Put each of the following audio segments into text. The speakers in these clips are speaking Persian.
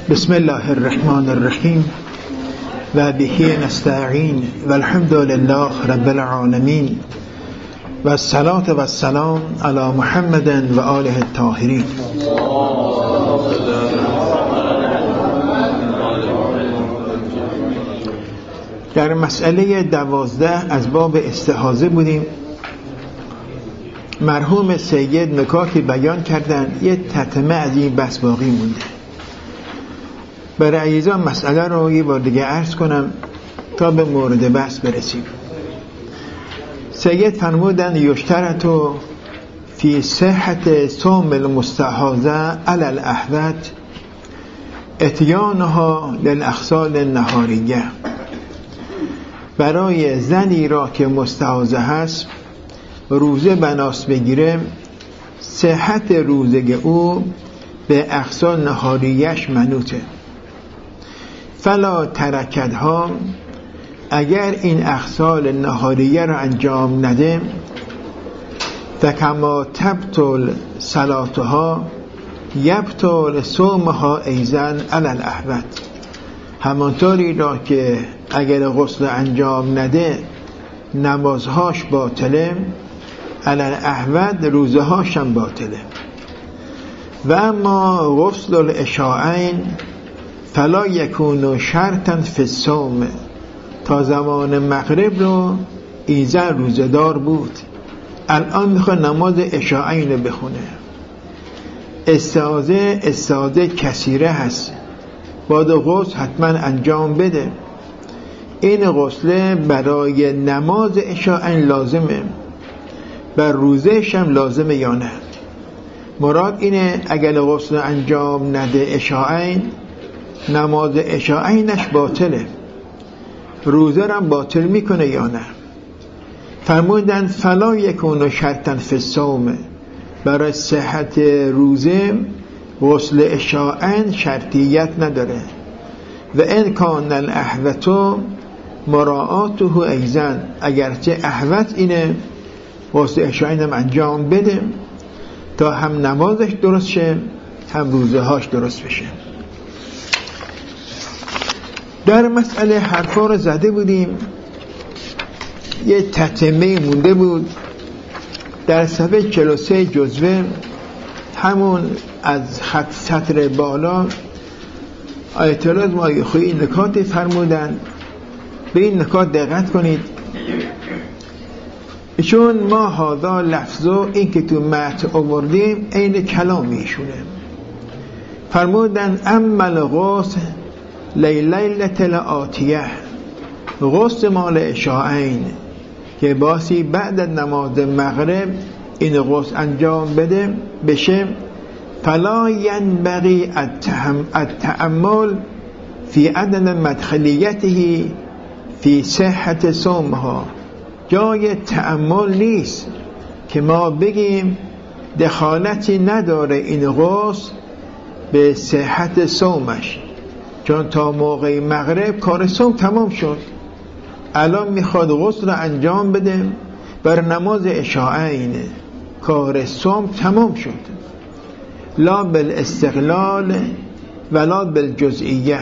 بسم الله الرحمن الرحیم و به نستعین و الحمد لله رب العالمین و الصلاة و السلام علی محمد و آله الطاهرین. در مسئله 12 از باب استحاضه بودیم. مرحوم سید نکاتی بیان کردن، یه تتمه از این بس باقی مونده. برای عزیزان مسئله رو یه بار دیگه عرض کنم تا به مورد بحث برسیم. سید فرمودن یشترطو فی صحت صوم المستحاضه علی الاحوط اتیانها للاغسال النهاریه. برای زنی را که مستحاضه هست روزه بناس بگیره، صحت روزه او به اغسال نهاریش منوطه. فلا ترکتها، اگر این اغسال نهاریه را انجام نده، فکما تبطل صلاتها یبطل صومها ایضا علی الاحوط. همانطوری را که اگر غسل انجام نده نمازهاش باطله، علی الاحوط روزه هاشم باطله. و اما غسل العشاءین فلا یکون شرطا فی الصوم، تا زمان مغرب رو ایزن روزه دار بود، الان میخواد نماز عشاءین بخونه. استعاضه کثیره هست، باید غسل حتما انجام بده. این غسل برای نماز عشاءین لازمه، بر روزهش هم لازمه یا نه؟ مراد اینه اگر غسل انجام نده عشاءین، نماز عشاءینش باطله، روزه را باطل میکنه یا نه؟ فرمودن فلا یکون شرطا فی الصوم، برای صحت روزه غسل عشاءین شرطیت نداره. و ان کان الاحوط مراعاته ایضا، اگرچه احوط اینه غسل عشاءین هم انجام بده تا هم نمازش درست شه هم روزه هاش درست بشه. در مسئله حرفا رو زده بودیم، یه تتمه مونده بود در صفحه 43 جزوه، همون از خط سطر بالا. آیت الله مایخویی نکات فرمودن، به این نکات دقت کنید. چون ما هادا لفظو، این که تو متن آوردیم عین کلام ایشونه. فرمودن اما الغسل لیلت الآتیه، غسل مال عشاءین که باسی بعد از نماز مغرب این غسل انجام بشه، فلا ینبغی التأمل فی عدم مدخلیته فی صحت صومها. جای تأمل نیست که ما بگیم دخالتی نداره این غسل به صحت صومش، چون تا موقع مغرب کار صوم تمام شد، الان میخواد غسل رو انجام بده بر نماز عشاءین، کار صوم تمام شد. لا بالاستقلال ولا بالجزئیه.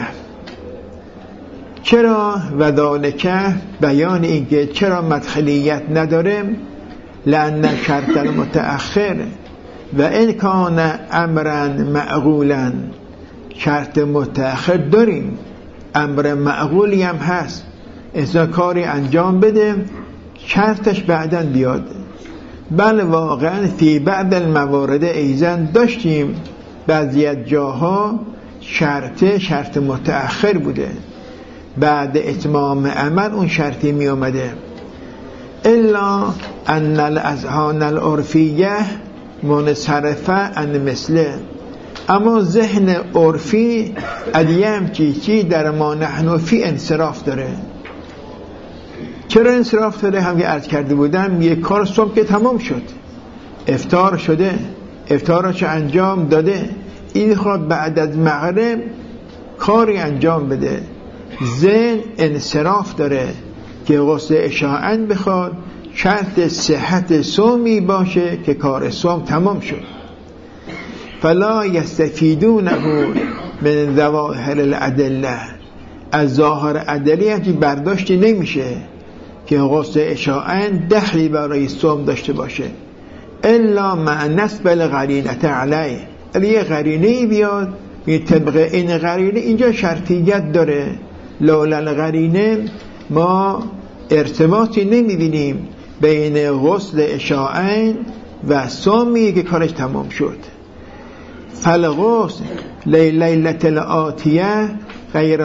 چرا؟ و ذالک، بیان اینکه چرا مدخلیت نداره، لأن شرط المتأخر و ان کان امرا معقولا، شرط متأخر داریم، امر معقولی هم هست، اذا کاری انجام بده شرطش بعداً بیاد. بل واقعا فی بعض الموارد ایزن داشتیم بعضی از جاها شرط متأخر بوده، بعد اتمام عمل اون شرطی می آمده. الا ان الاذهان العرفیه منصرفه عن مثله، اما ذهن عرفی ادیم چیزی در ما نحن فی انصراف داره. چرا انصراف داره؟ هم که عرض کرده بودم، یک کار صبح که تمام شد، افطار شده، افطارش انجام داده، این خواهد بعد از مغرب کاری انجام بده، ذهن انصراف داره که غسل عشاءین بخواد، شرط صحت صومی باشه که کار صوم تمام شد. فلا یستفیدونه من ظواهر الادله، از ظاهر ادله همچی برداشتی نمیشه که غسل اشاعین دخلی برای صوم داشته باشه الا مع نسب القرینه علیه. یه قرینه بیاد یه طبق این قرینه اینجا شرطیت داره، لولا القرینه ما ارتباطی نمیبینیم بین غسل اشاعین و صومی که کارش تمام شد. فالغسل لیلة الآتیه غیر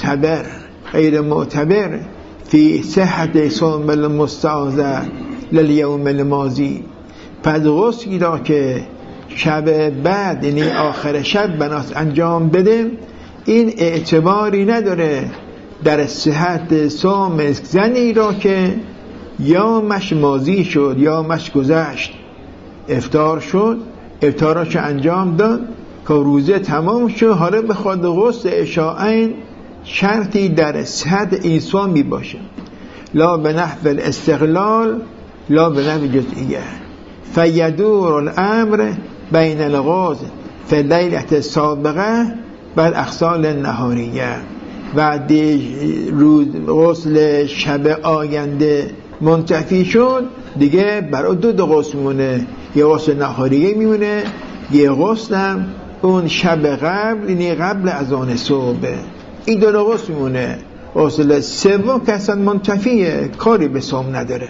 معتبر فی صحت صوم المستعاذ للیوم الماضی. پس غسلی را که شب بعد یعنی آخر شب بناس انجام بده این اعتباری نداره در صحت صوم زنی را که یومش ماضی شد، یومش گذشت، افطار شد، افطارش انجام داد که روزه تمام شد، حالا بخواد غسل اشاعین شرطی در صحت این صومی باشه. لا به نحو الاستقلال لا به نحو جزئیه. فیدور الامر بین الغسل فی لیلة السابقه بر اغسال النهاریه. وقتی روز غسل شب آینده منتفی شد دیگه برای دو غسل میمونه، یه غسل نهاریه میمونه، یه غسل هم اون شب قبل یعنی قبل از آن صبح. این دو غسل میمونه. غسل سوم که اصلا منتفیه، کاری به صوم نداره.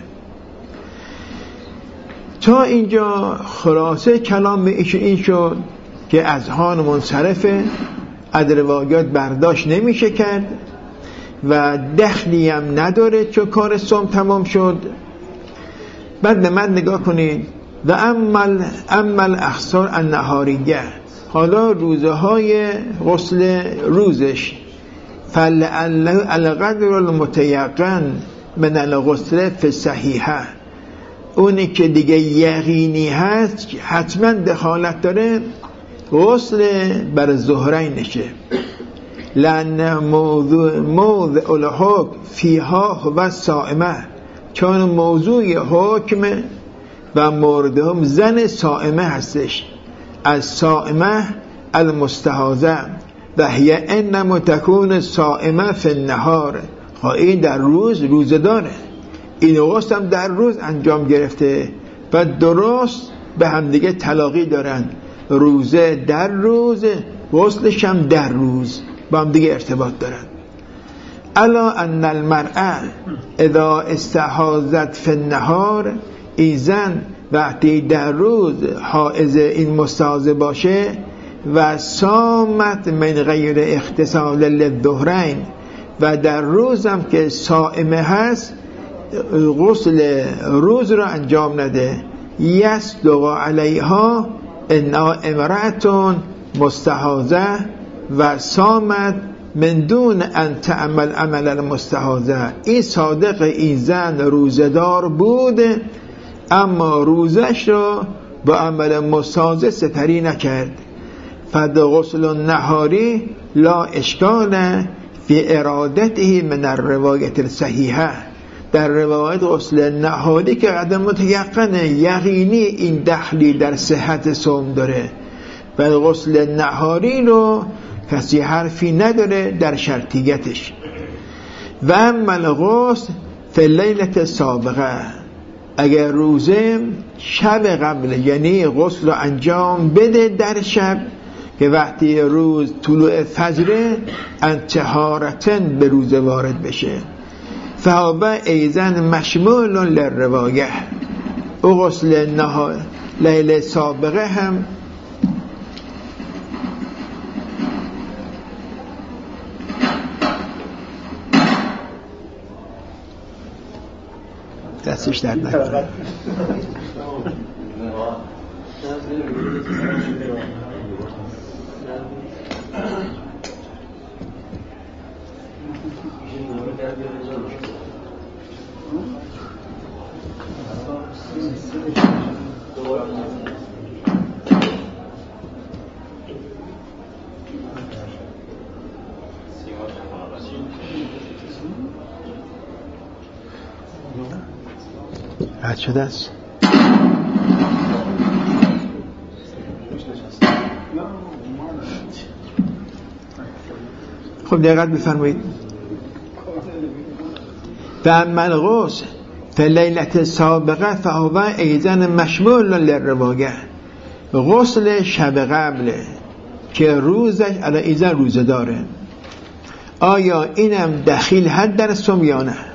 تا اینجا خلاصه کلام این شد که اذهان منصرفه، از روایات برداشت نمیشه کرد و دخلی هم نداره چون کار صوم تمام شد. بعد به من نگاه کنید و اما الاخصار النهاریه، حالا روزه های غسل روزش فالقدر المتیقن من الغسل فی صحیحه، اونی که دیگه یقینی هست حتما دخالت داره غسل بر ظهرینشه، لأن موضع الحکم فیها و صائمه، چون موضوع حکم و مورد هم زن صائمه هستش، از صائمه المستحاضه و هی انما تکون صائمه فی النهار، این در روزه داره، این غسل هم در روز انجام گرفته و درست به هم دیگه تلاقی دارن، روزه در روز، غسلش هم در روز با هم دیگه ارتباط دارن. الا ان المرأة اذا استحاضت فی النهار، این زن وقتی در روز حائض این مستحاضه باشه و صامت من غیر اختصال للظهرین، و در روزم که صائمه هست غسل روز را انجام نده، یصدق علیها انا امرأة مستحاضه و صامت من دون ان تعمل عمل المستحاضه، این صادق این زن روزدار بود اما روزش را با عمل مستحاضه سپری نکرد. فد غسل النهاری لا اشکال فی ارادته من الروایت الصحیحه، در روایت غسل نهاری که قدم متیقنه یقینی این دخلی در صحت صوم داره و غسل نهاری رو کسی حرفی نداره در شرطیتش. و اما الغسل فی لیلة سابقه، اگر روزه شب قبل یعنی غسل رو انجام بده در شب که وقتی روز طلوع فجر انتهارتن به روزه وارد بشه، فهابه ایزن مشمول للروایه، او غسل نهار لیله سابقه هم دستش در نکنه. رد شده است. خب دقت بفرمایید. فاما الغسل فلیلة سابقه فهو ایضا مشمول للروایه. غسل شب قبل که روزش علی ایضا روزه داره، آیا اینم دخیل حد در صوم یا نه؟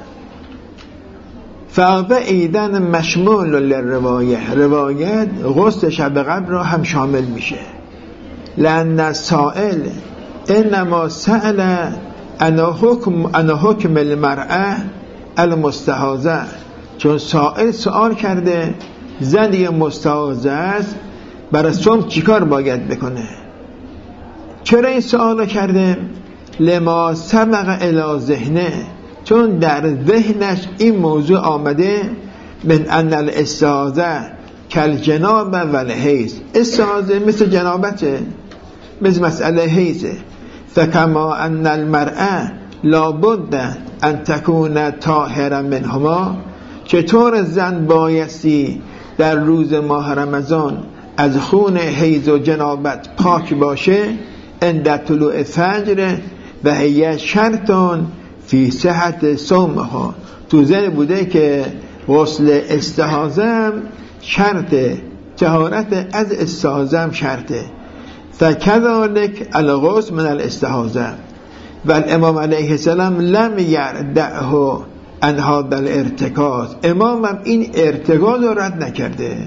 فهو ایضا مشمول للروایه. روایت غسل شب قبل را هم شامل میشه. لأن السائل انما سأل عن حکم المرأة المستحاضة، چون سائل سوال کرده زنی مستحاضه است برای صوم چیکار باید بکنه. چرا این سوال کرده؟ لما سبق الی ذهنه، چون در ذهنش این موضوع آمده من ان الاستحاضة کالجناب و الحیض. استحاضه مثل جنابته، مثل مسئله حیضه. فکما ان المرأة لابد ان تکون طاهرا منهما، چطور زن بایستی در روز ماه رمضان از خون حیض و جنابت پاک باشه. عند طلوع فجر و هی شرطون فی صحت صومها. تو ذهن بوده که غسل استحاضه شرطه، طهارت از استحاضه هم شرطه. فکذالک الغسل من الاستحاضه. و الامام علیه السلام لم یردعه عن هذا الارتکاز. امام هم این ارتکاز رو رد نکرده،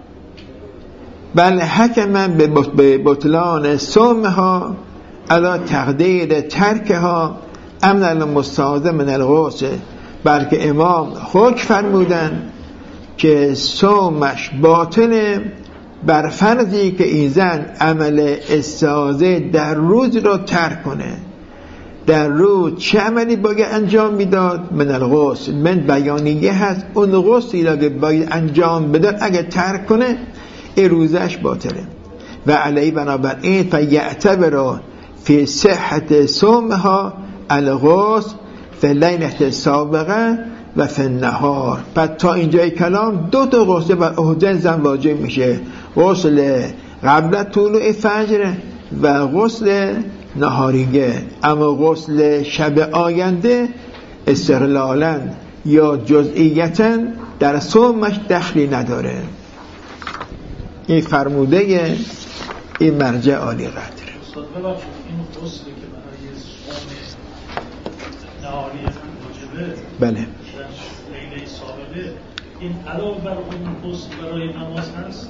بل حکم به بطلان صومها علی تقدیر ترکها امن المستحاضه من الغسل. بلکه امام حکم فرمودن که صومش باطله بر فرضی که این زن عمل استحاضه در روز رو ترک کنه. در روز چه عملی باید انجام میداد؟ من الغسل. من بیانیه هست اون غسلی که باید انجام بده اگه ترک کنه این روزش باطله. و علی بنابراین فیعتبر فی صحت صومها الغسل فی لیلة سابقه و فی النهار. پس تا اینجای کلام دو تا غسل بر عهده زن واجب میشه، غسل قبل طلوع فجر و غسل نهاریه. اما غسل شب آینده استقلالا یا جزئیتا در صومش دخلی نداره. این فرموده این مرجع عالی قدره. این غسلی که برای صوم نهاری واجبه، بله، لیله سابقه، این علاوه بر اون غسل برای نماز هست؟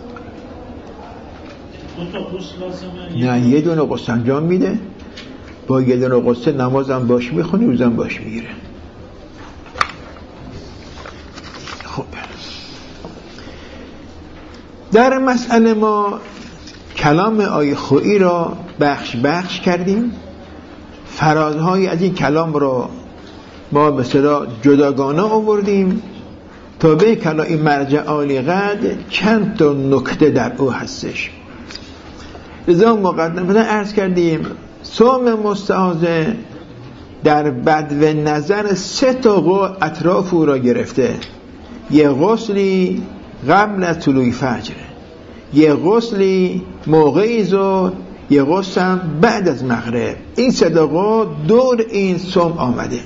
دو تا غسل لازمه؟ نه، یه دونه غسل انجام میده، با یه دونه غسل نمازم باش میخونی، روزم باش میگیره. خب در مسئله ما کلام آیه خویی را بخش کردیم. فرازهای از این کلام را ما به صدا جداگانه آوردیم تا به کلام این مرجع عالی قدر چند تا نکته در او هستش. لذا مقدمه عرض کردیم صوم مستحاضه در بدو نظر سه تا اطراف او را گرفته. یه غسلی قبل از طلوع فجر، یه غسلی موقع ظهر، یه غسل هم بعد از مغرب. این صدقا دور این صوم آمده.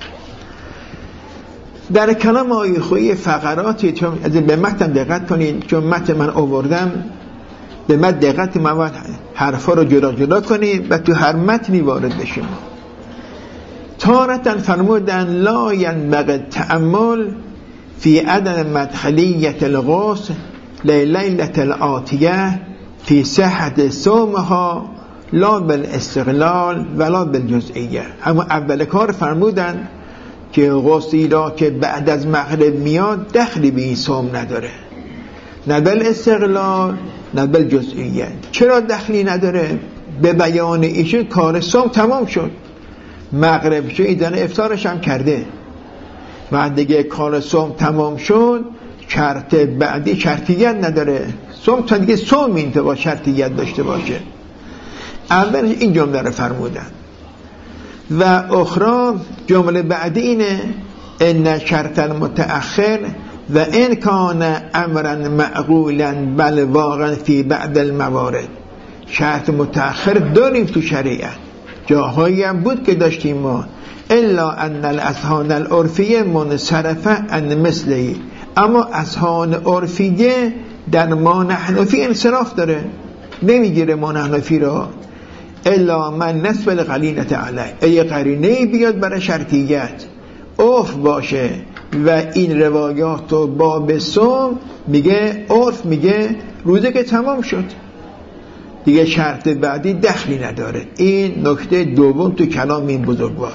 در کلام آیه خویی فقراتی، چون از به متن دقت کنید، چون متن من آوردم به متن دقت مواد حرفا رو جدا کنید و تو هر متنی وارد بشیم. تارتاً فرمودن لا ینبغی التأمل فی عدم مدخلیت الغسل لیلة الآتیه فی صحت صومها لا بالاستقلال ولا بالجزئیه. اما اول کار فرمودن که غسلی را که بعد از مغرب میاد دخلی به این صوم نداره، نه بالاستقلال نه بالجزئیه. چرا دخلی نداره؟ به بیان ایشون کار صوم تمام شد، مغرب شد، ایدن افطارش هم کرده، بعد دیگه کار صوم تمام شد، شرط بعدی شرطیت نداره. صوم تا دیگه صوم این با شرطیت داشته باشه. اول این جمله رو فرمودن و اخرى جمله بعدی اینه ان شرط المتأخر و ان کان امرا معقولا بل واقعا فی بعض الموارد. شرط متأخر داریم تو شریعت، جاهایی هم بود که داشتیم ما الا ان الاذهان العرفیه منصرفه ان مثلی، اما اذهان عرفیه در ما نحنفی انصراف داره، نمیگیره ما نحنفی را الا من نسب القرینه علیه، ای قرینه بیاد برای شرطیت عرف باشه و این روایات و باب صوم میگه عرف میگه روزه که تمام شد دیگه شرط بعدی دخلی نداره. این نکته دوم تو کلام این بزرگوار.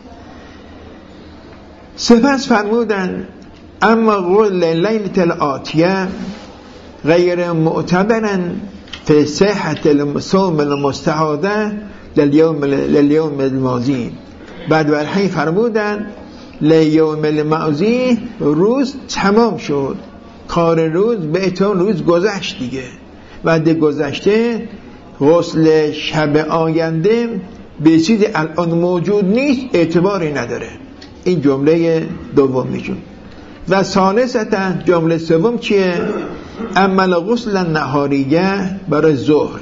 سپس فرمودن اما قول لیلة الآتیه غیر معتبرن فی صحت الصوم المستعاده للیوم الماضی. بعد برحی فرمودن لیوم الماضی روز تمام شد، کار روز به اتمام روز گذشت دیگه، بعد گذشته غسل شب آینده به چیزی الان موجود نیست اعتباری نداره. این جمله دوم میشون. و ثالثتا جمله سوم چیه؟ عمل غسل النهاریه برای ظهر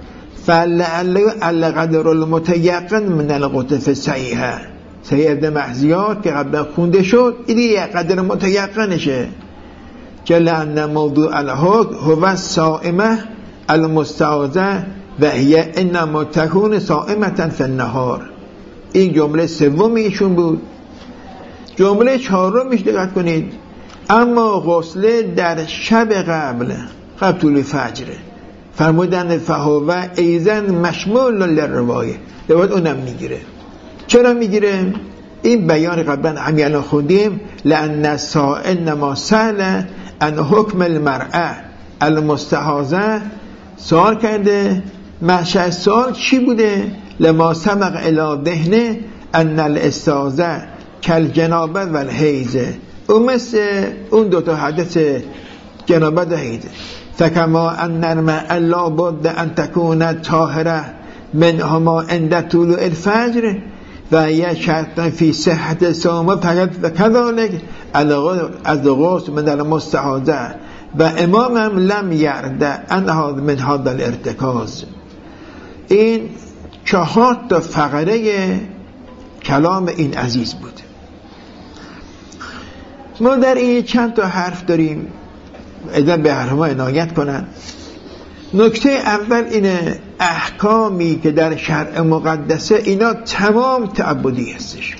فلعل قدر المتیقن من القطف صحیحه، صحیح ابن محضیات که قبلا خونده شد این قدر متیقنشه که لأن موضوع الحکم هو الصائمه المستعاذه و هی انما تکون صائمه فی النهار. این جمله سوم ایشون بود. جمله چهارمیش دقت کنید، اما غسل در شب قبل طلوع فجر فرمودن فهو ایزن مشمول للروایه، روایت اونم میگیره. چرا میگیره؟ این بیان قبلا همیانا خوندیم لأن السائل نما سأل ان حکم المرأة المستحاضه، سوال کرده محشر سوال چی بوده؟ لما سبق الی ذهنه ان الاستاذه کل جنابه و الحیزه، اون مثل اون دوتا حدث جنابت و حیزه. فکما ان الماء لا بد ان تکون طاهره منهما عند طلوع الفجر و یک شرط فی صحت صوم فقط و کذالک از غسل من المستحاضه و امامم لم یرد انها من هذا الارتکاز. این 4 فقره کلام این عزیز بود. ما در این چند تا حرف داریم، اذن به حرفما عنایت کنن. نکته اول اینه احکامی که در شرع مقدسه اینا تمام تعبدی هستش،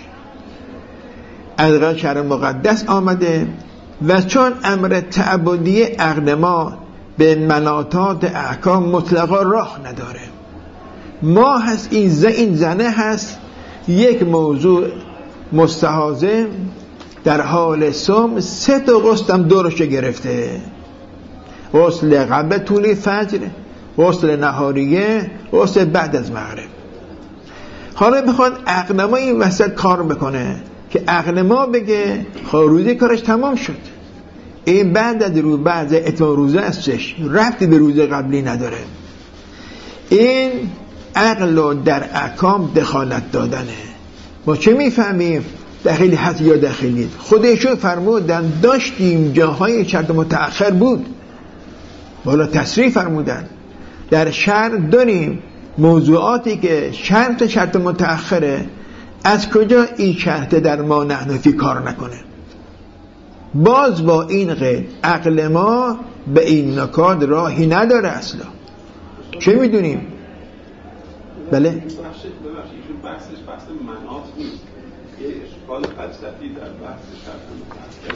از شرع مقدس آمده و چون امر تعبدی عقل ما به مناطات احکام مطلقا راه نداره. ما هست این زنه هست یک موضوع مستحاضه در حال صوم 3 تا غسل هم دورش گرفته، غسل قبل طلوع فجر، غسل نهاریه، غسل بعد از مغرب. حالا بخواد عقل ما این وسط کار بکنه که عقل ما بگه روزه کارش تمام شد، این بعد از بعد اتمام روزه استش ربطی به روزه قبلی نداره. این عقل در احکام دخالت دادنه. ما چه میفهمیم؟ دخیلی هست یا دخیلی؟ خودشون فرمودن داشتیم جاهای شرط متأخر بود، بالا تصریح فرمودن در شرع داریم موضوعاتی که شرط متأخره، از کجا این شرط در ما نحنفی کار نکنه؟ باز با این قید عقل ما به این نکات راهی نداره اصلا. چه میدونیم؟ بله؟ بحثش بحث مناط نیست، یه اشکال فلسفی در بحث شرط متأخر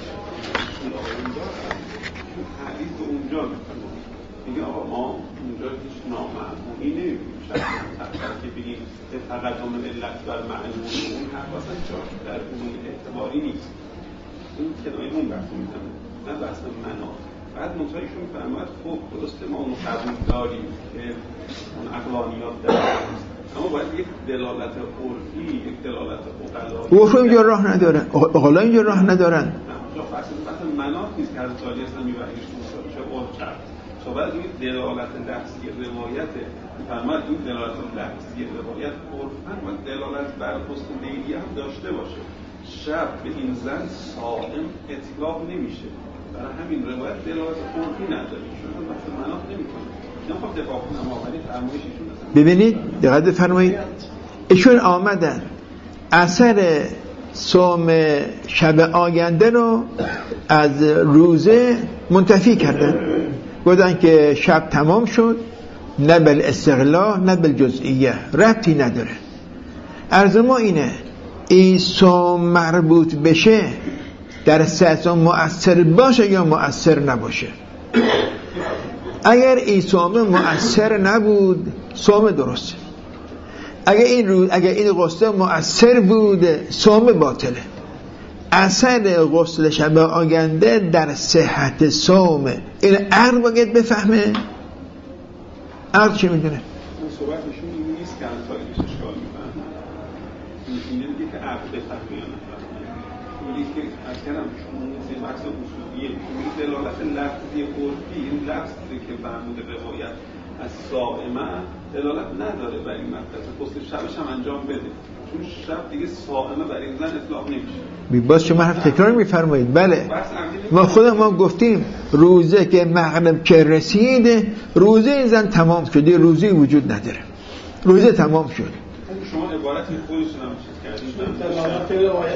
حدیث به اونجا میگه آقا ما اونجا هیچ نامعمولی نمیبینیم شرط متأخر که بگیم تقدم علت بر معلوم، اون حرف اصلا در اون اعتباری نیست. این کنایه اون بحث میزنه، نه بحث مناط. بعد منطقهشون میفرماید خب درسته ما اون قبول داریم که اون عقلانیات داریم، اما باید یک دلالت عرفی، یک دلالت عقلایی. عرف اینجا راه ندارن، عقلا اینجا راه ندارن. نه، بحث مناط نیست که حضرت علی اصلا میبریش چه عرف کرد. صحبت این دلالت لفظی روایت، فرماید این دلالت لفظی روایت عرفاً و دلالت بر حسن لیلی هم داشته باشه. شب به این زن صائم اطلاق نمیشه، برای همین روایت دلالت عرفی نداره، چون بحث مناط نمیکنه. نمیخوام دفاع کنم، ولی فرمایششون ببینید دقت فرمایید، ایشون آمدن اثر صوم شب آینده رو از روزه منتفی کردن، گفتن که شب تمام شد، نه بالاستقلال نه بالجزئیه، ربطی نداره. عرض ما اینه این صوم مربوط بشه در صحت مؤثر باشه یا مؤثر نباشه. اگر این صوم مؤثر نبود صوم درسته، اگر این غسل مؤثر بود صوم باطله. اثر غسل شب آینده در صحت صوم، این عقل باید بفهمه. عقل چی میدونه؟ صحبتشون این نیست که انتاییش اشکال میفهمن، اینه دیگه که عقل بفهمه یا نفهمه. اونی که از کنم شما این بحث اصولیه، این دلالت لفظی عرفی، این لفظی که فرمود روایت از صائمه دلالت نداره بر این مطلب. غسل شبش هم انجام بده، چون شب دیگه صائمه بر این زن اطلاق نمیشه. باز شما حرف تکرار میفرمایید. بله ما گفتیم روزه که مغرب که رسید روزه این زن تمام شد، روزه وجود نداره، روزه تمام شد. شما عبارتی خودتون هم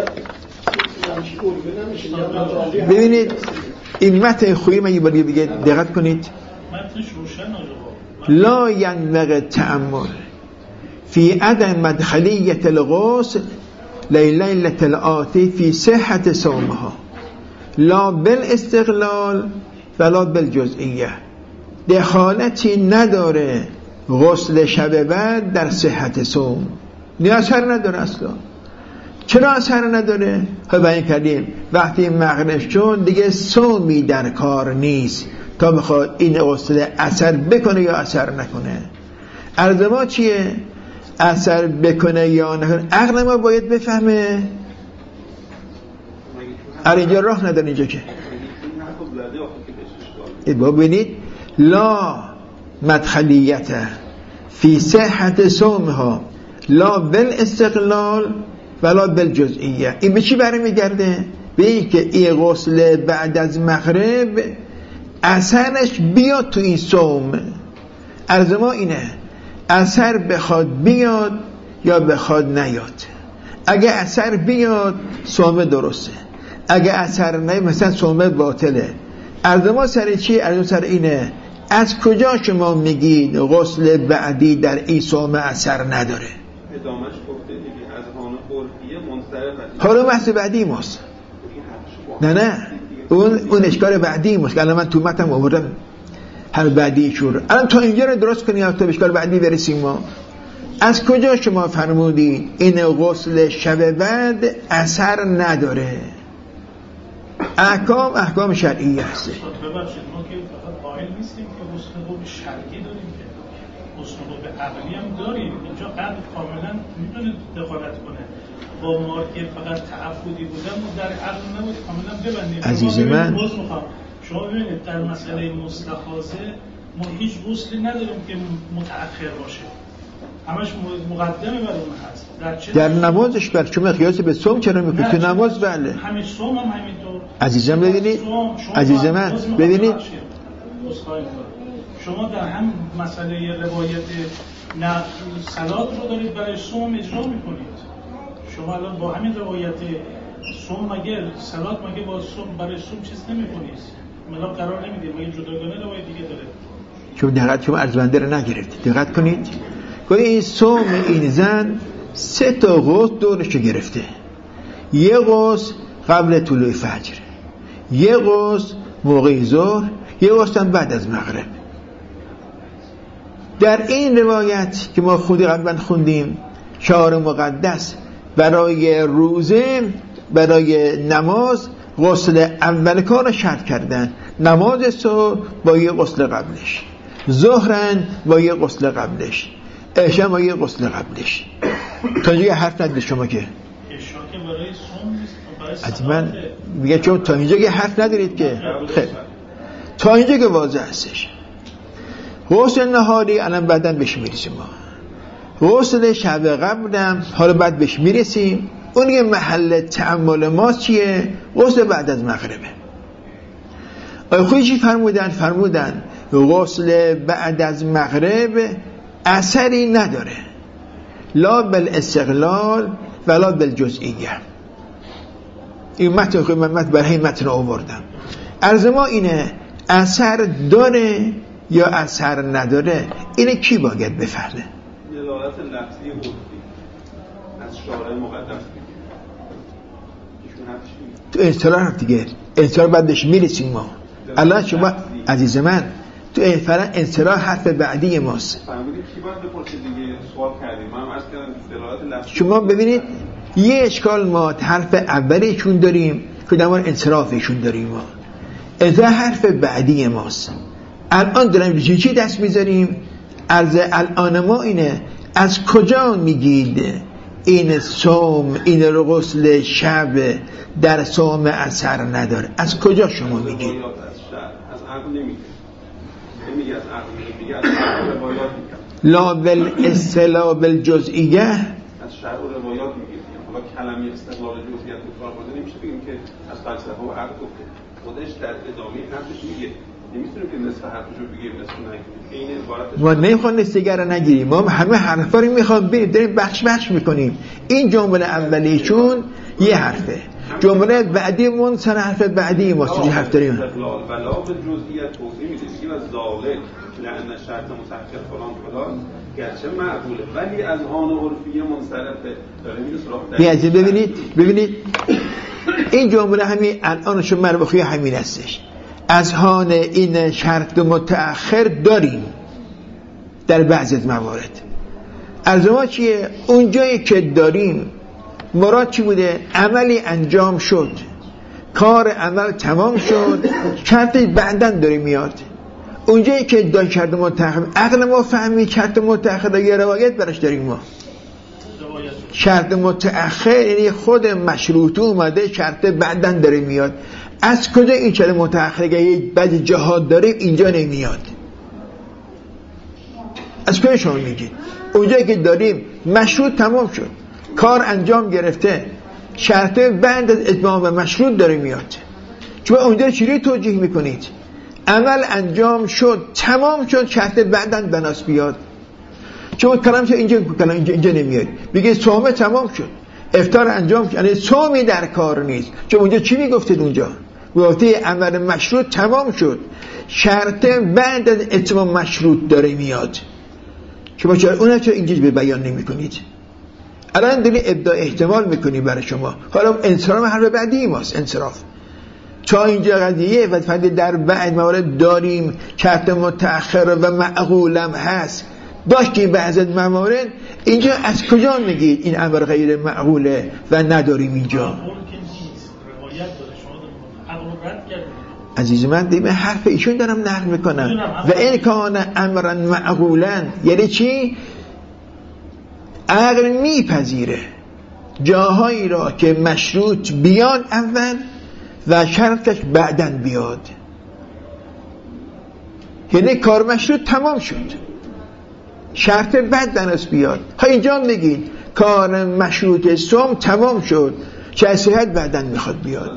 چیز کردید. ببینید این متن خویی من یه بار دیگه دقت کنید. لا ینبغی تأمل فی عدم مدخلیت الغسل لیلة الآتی فی صحت صومها لا بالاستقلال ولا بالجزئیه. دخالتی نداره غسل شب بعد در صحت صوم، نه اثر نداره اصلا. چرا اثر نداره؟ بیان کردیم وقتی مغرب شد دیگه صومی در کار نیست تا بخواد این غسل اثر بکنه یا اثر نکنه. عرض ما چیه؟ اثر بکنه یا نکنه عقل ما باید بفهمه. اینجا راه نداره اینجا که ببینید لا مدخلیت فی صحت صومها لا بالاستقلال ولا بالجزئیه. این به چی برمیگرده؟ به این که این غسل بعد از مغرب اثرش بیاد تو این صوم. عرض ما اینه اثر بخواد بیاد یا بخواد نیاد. اگه اثر بیاد صوم درسته، اگه اثر نیاد مثلا صوم باطله. عرض ما سر چی؟ عرض ما سر اینه از کجا شما میگید غسل بعدی در این صوم اثر نداره؟ ادامهش گفته دیگه از هانه قرفیه منصرف. حالا بحث بعدی ماست. نه اون اشکال بعدی ماست. الان من تو متن آوردم هر بعدی شور. الان تا اینجا رو درست کنی تا اشکال بعدی برسیم. ما از کجا شما فرمودید این غسل شب بعد اثر نداره؟ احکام شرعی هست. ببخشید ما که فقط قائل نیستیم که غسل رو به شرعی داریم، که غسل رو به عقلی هم داریم. اینجا عقل کاملا میتونه دخالت کنه. با ما که فقط تعبدی بودن و در عقل نبود کاملا ببندیم. عزیز من شما ببینید در مسئله مستحاضه ما هیچ غسلی نداریم که متأخر باشه، همش مقدمه بر اون هست. در نمازش بر شما قیاس به صوم چرا میکنید؟ تو نماز بله همین صوم هم همینطور. عزیزم ببینید عزیز من ببینید شما در هم مسئله روایت نه صلات رو دارید برای صوم اجرا میکنید. شما الان با همین روایت صوم مگه صلات مگه با صوم برای صوم چیز نمیکنید؟ ملا قرار نمیدید مگه جداگانه روایت دیگه داره؟ شما دقت شما ارزبنده رو نگرفتید. دقت کنید که این صوم این زن 3 تا غسل دورش گرفته. یه غسل قبل طلوع فجر، یه غسل موقع ظهر، یه غسل بعد از مغرب. در این روایت که ما خودی قبلا خوندیم شعار مقدس برای روزه برای نماز غسل اول کار شرط کردن. نماز صبح با یه غسل قبلش، ظهرن با یه غسل قبلش، عشاء با یه غسل قبلش. تا اینجا حرف ندید شما که عشاء که برای صوم نیست، حتما میگه چون تا اینجا که حرف ندارید که خیلی تا اینجا که واضح هستش. غسل نهاری الان بعداً بهش میرسیم. ما غسل شب قبلم حالا بعد بهش میرسیم. اون که محل تأمل ما چیه؟ غسل بعد از مغربه. آیا خودشی فرمودن غسل بعد از مغرب اثری نداره، لا بالاستقلال ولا بالجزئیه. این متن که من برای متن آوردم. عرض ما اینه اثر داره یا اثر نداره، اینه کی باید بفهمه؟ دلالت لفظی عرفی از شارع مقدس تو اصطلاح دیگه، اصطلاح بعدش میرسیم ما. الان شما عزیز من تو اصطلاح حرف بعدی ماست. فهمیدید کی باید بپرسید دیگه؟ سوال کردیم. من عرض کردم دلالت لفظی. شما ببینید یه اشکال ما حرف اولیشون داریم که دمان انصرافشون داریم ما. از حرف بعدی ماست. الان داریم چی دست میذاریم؟ عرض الان ما اینه از کجا میگید این صوم، این غسل شب در صوم اثر نداره؟ از کجا شما میگید؟ از عقل نمیگه از عقل میگه از روایات میگه لا بالاصطلاح بالجزئیه از شرع و روایات میگه. حالا کلمه استقلال جزئیت به کار برده نمیشه بگیم که از فلسفه و عقل گفته. خودش در ادامه حرفش میگه نمیتونیم که نصف حرفشو بگیم نصف نگیم. این عبارتش ما نمیخوام نصف رو نگیریم، ما همه حرفا رو میخوام بریم بخش میکنیم. این جمله اولیشون یه حرفه، جمله بعدی من سر حرف بعدی ما چه حرف داریم؟ استقلال ولا به جزئیت توضیح میده. میگه از ذالک لأن شرط متحقق فلان فلان گرچه معقوله ولی از آن عرفی منصرفه. داره میگه سراغ ببینید این جمله همین الان شما مربوخی همین هستش. از هان این شرط متأخر داریم در بعضی از موارد. از ما چیه؟ اونجایی که داریم مراد چی بوده؟ عملی انجام شد، کار عمل تمام شد، شرط بعداً داره میاد. اونجایی که داریم شرط متأخر، عقل ما فهمید شرط متأخر یه روایت براش داریم ما. شرط متأخر یعنی خود مشروط اومده، شرط بعداً داره میاد. از کجا این شرط متأخر که بعضی جهات داریم اینجا نمیاد؟ از کجا شما میگید؟ اونجایی که داریم مشروط تمام شد، کار انجام گرفته، شرط بعد از اتمام مشروط داره میاد. چون اونجا چجوری توجیه میکنید؟ عمل انجام شد، تمام شد، شرط بعداً بناس بیاد. چون کلام شد اینجا نمیاد. بگه صوم تمام شد، افطار انجام شد، یعنی صومی در کار نیست. چون اونجا چی میگفتید؟ اونجا گفته عمل مشروط تمام شد، شرط بعد از اتمام مشروط داره میاد. شما چرا اونها چرا اینجا به بیان نمی کنید؟ الان داری ابداع احتمال میکنی برای شما. حالا انصراف حرف بعدی ماست. انصراف تا اینجا قضیه و فرد در بعد موارد داریم شرط متأخر و معقولم هست، داشتیم بعض از موارد. اینجا از کجا میگید این امر غیر معقوله و نداریم اینجا؟ عزیز من دیگه حرف ایشون دارم نقل میکنم. و این کان امرا معقولا یعنی چی؟ عقل میپذیره جاهایی را که مشروط بیاد اول و شرطش بعدن بیاد. یعنی کار مشروط تمام شد، شرط بعدن از بیاد. ها اینجا میگید کار مشروط صوم تمام شد، چه صحت بعدن میخواد بیاد.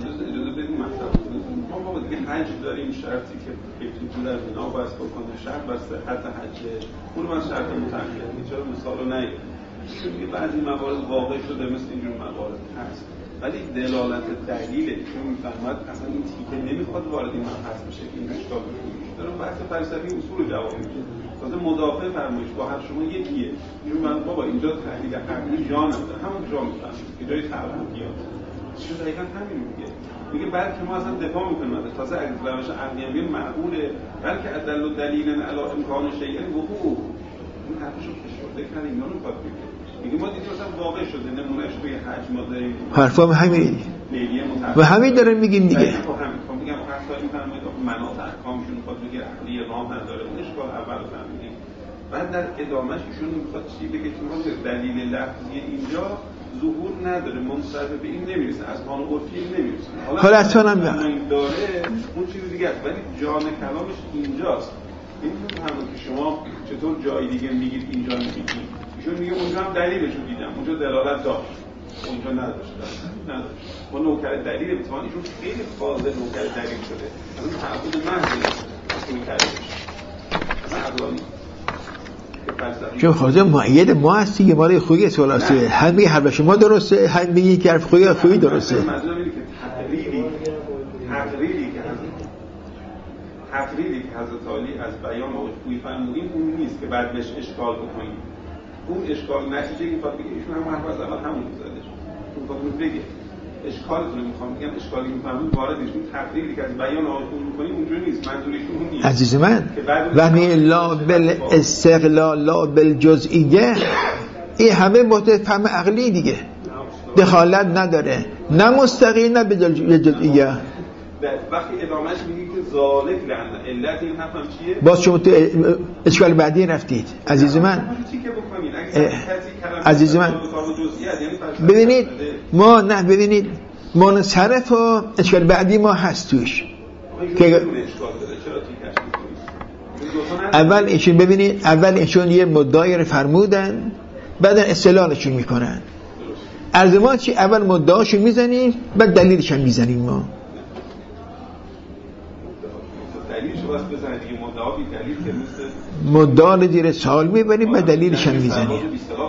حج داریم شرطی که پیتون در بنا بس بکنه شرط بس صحت حجه، اون من شرط متأخر چرا مثالو نگید؟ چون بعضی موارد واقع شده مثل اینجور موارد هست ولی دلالت دلیله چون میفهمد اصلا این تیکه نمیخواد وارد این مبحث بشه که این اشکال میشه. دارم بحث فلسفی اصول جواب میده. تازه مدافع فرمایش با هر شما یکیه. اینو من بابا اینجا تحلیل عقلی جا نداره، همون جا میفهمم که جای تعبیرات چون دقیقاً همین میگه بلکه ما اصلا دفاع میکنیم تازه اگه روش عقلی هم معقوله بلکه ادل و دلیل علی امکان شیء وقوع. این حرفشو فشرده کنه اینا رو میخواد بگه. میگه ما دیگه مثلا واقع شده نمونهش توی حج ما داریم حرفام همین و همین داره میگیم دیگه. خب میگم حتی این فرمایید مناط احکامشون میخواد بگه عقلی راه نداره اون اشکال اول فهمیدیم. بعد در ادامهش ایشون میخواد چی بگه که دلیل لفظی اینجا ظهور نداره، منصرف به این نمیرسه، از قانون عرفی نمیرسه. حالا اصلا هم داره اون چیز دیگه است ولی جان کلامش اینجاست. نمی‌فهمم که شما چطور جای دیگه میگید اینجا میگید. ایشون میگه اونجا هم دلیلشو دیدم، اونجا دلالت داشت، اونجا نداشت. ما نوکر دلیل بتوان ایشون خیلی فاضل نوکر دلیل شده. اون تعبد محض نوکر. اصلا عقلانی. چون خواهد معید ما هستی که مال خویی سلاسه هم میگه حرف شما درسته هم میگه که حرف خویی درسته. تقریری که حضرت علی از بیان آقای خویی فرمودین اون نیست که بعد بهش اشکال بکنیم. اون اشکال نتیجه این فقط بگه ایشون هم حرف از اول همون زدش. اون فقط بگه اشکالتون رو میخوام بگم اشکالی میفهمید وارد ایشون تقریری که از بیان آقای خویی میکنیم اونجوری نیست. منظورشون اون نیست. عزیز من و می لا بالاستقلال لا بالجزئیه این همه با فهم عقلی دیگه دخالت نداره نه مستقیم نه بالجزئیه. وقتی ادامهش میگی که ذالک لعن علت این حرفم چیه؟ باز شما تو اشکال بعدی رفتید عزیز من. عزیز من ببینید ما نه ببینید منصرف و اشکال بعدی ما هست توش که اول ایشون ببینید اول ایشون یه مدعایی رو فرمودن بعدا استدلالشون میکنن. از ما چی اول مدعاشو میزنیم بعد دلیلش هم میزنیم. ما مدعا رو زیر سوال میبریم و دلیلش هم میزنیم.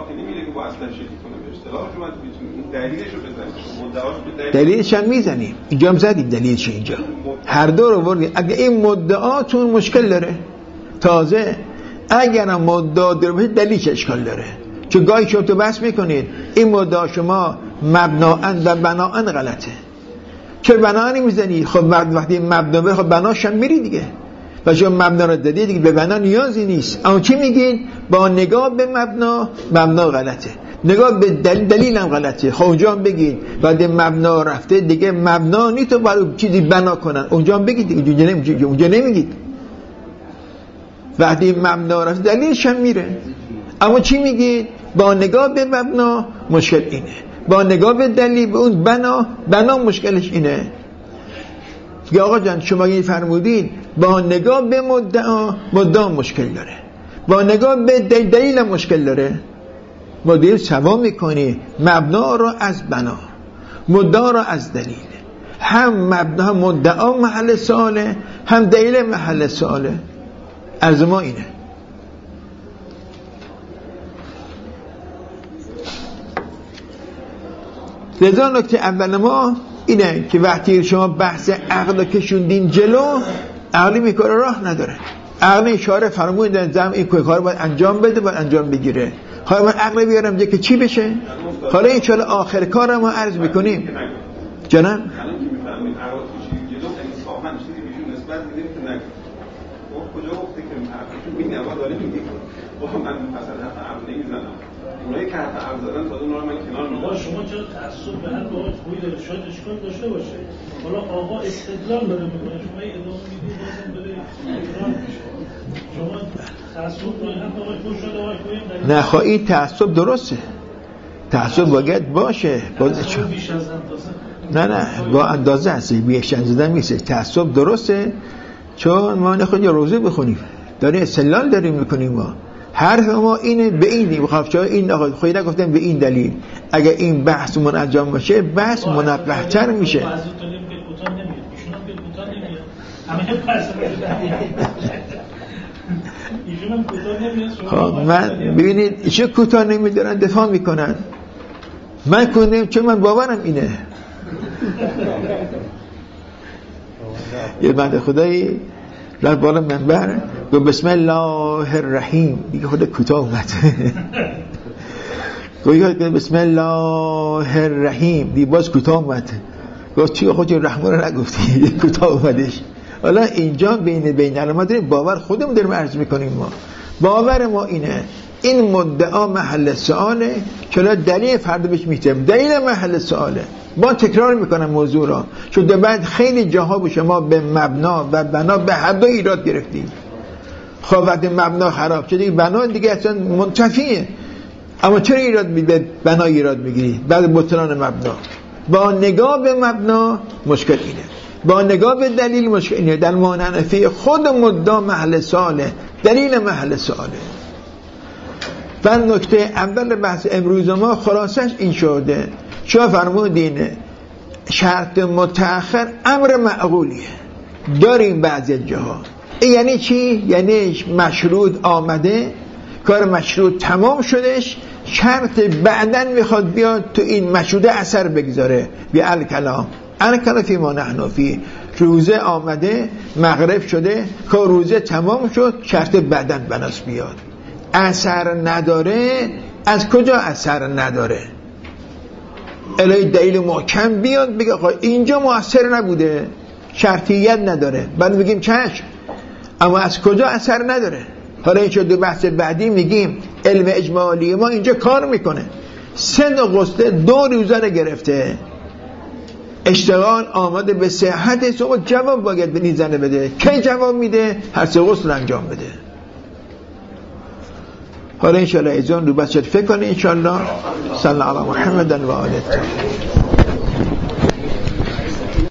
دلیلش هم میزنیم. اینجا هم زدیم دلیلش. اینجا هر دو رو بردیم. اگه این مدعاتون مشکل داره تازه اگر هم مدعا داره باشه دلیلش اشکال داره. چون گاهی شما تو بحث میکنید این مدعا شما مبناً و بناءً غلطه. چرا بنا نمیزنی؟ خب وقتی مبنا به خب بناش هم میری دیگه و شما مبنا رو دادی دیگه به بنا نیازی نیست. اما چی میگین؟ با نگاه به مبنا غلطه، نگاه به دلیل هم غلطه. خب اونجا هم بگین بعد مبنا رفته دیگه مبنا نیست تو برای چیزی بنا کنن. اونجا هم بگید دیگه اونجا نمیگید. وقتی مبنا رفته دلیلش هم میره. اما چی میگید؟ با نگاه به مبنا مشکل اینه، با نگاه به دلیل به اون بنا مشکلش اینه. یا آقا جان شما این فرمودین با نگاه به مدعا مشکل داره، با نگاه به دلیل مشکل داره. مدعا سوا میکنی مبنا رو از بنا، مدعا رو از دلیل. هم مبنا مدعا محل سواله هم دلیل محل سواله. از ما اینه. لذا نکته اول ما اینه که وقتی شما بحث عقل رو کشوندین جلو عقلی میکنه راه نداره. عقل اشاره فرمودن زم این کار باید انجام بده باید انجام بگیره. حالا من عقل بیارم که چی بشه؟ حالا این چاله آخر کار ما عرض میکنیم جناب اونایی که حرف عرض دادن تا اون رو من کنار میذارم. شما چرا تعصب به هر باهات خوبی داره شاید اشکال داشته باشه. حالا آقا استدلال داره میکنه شما ادامه میدید بازم داره تکرار میشه. شما تعصب رو هم آقا خوب شده آقا خوبی نه خب این تعصب درسته. تعصب باید باشه. تعصب بیش از اندازه. نه با اندازه هست. بیش از اندازه نیست. تعصب درسته چون ما نخواهیم یه روزه بخونیم. داره استدلال داریم میکنیم ما. حرف ما اینه به این مخافچه این آقا خودی نگفتم به این دلیل. اگر این بحث من انجام باشه بحث منقح‌تر میشه. خب من ببینید ایشون کوتاه نمیدارن دفاع میکنن. من کنم چون من باورم اینه. یه بنده خدایی رفت بالا منبر گفت بسم الله الرحیم دیگه خود کوتاه اومد. گفت بسم الله الرحیم دیگه باز کوتاه اومد. گفت چی خودت رحمان رو نگفتی کوتاه اومدش. حالا اینجا بین علامات داریم باور خودمون داریم عرض میکنیم. ما باور ما اینه این مدعا محل سواله چرا دلیل فرد بهش میتیم دلیل محل سواله. ما تکرار میکنم موضوع را چون بعد خیلی جاها به شما به مبنا و بنا به هر دو ایراد گرفتیم. خب وقتی مبنا خراب شده بنا دیگه اصلا منتفیه. اما چرا ایراد میده بنا ایراد میگیری بعد بطلان مبنا؟ با نگاه به مبنا مشکل اینه، با نگاه به دلیل مشکل اینه. در معنی خود مدعا محل سواله دلیل محل سواله. و نکته اول بحث امروز ما خلاصش این شده شما فرمودین شرط متأخر امر معقولیه داریم بعضی جاها. یعنی چی؟ یعنی مشروط آمده کار مشروط تمام شدش، شرط بعدن میخواد بیاد تو این مشروطه اثر بگذاره. بی الکلام فی ما نحن فی، روزه آمده، مغرب شده، که روزه تمام شد، شرط بعدن بناس بیاد. اثر نداره. از کجا اثر نداره؟ الهی دلیل محکم بیاد بگه آقا اینجا مؤثر نبوده، شرطیت نداره، بعد بگیم چشم. اما از کجا اثر نداره؟ حالا این شد بحث بعدی، میگیم علم اجمالی ما اینجا کار میکنه. 3 غسل 2 روزه رو گرفته، اشتغال آماده به صحت، شما جواب باید به زنه بده. کی جواب میده؟ هر 3 غسل انجام بده. حالا انشاءالله ایزان رو بس فکر کنه انشاءالله. صلی الله علی محمد و آله.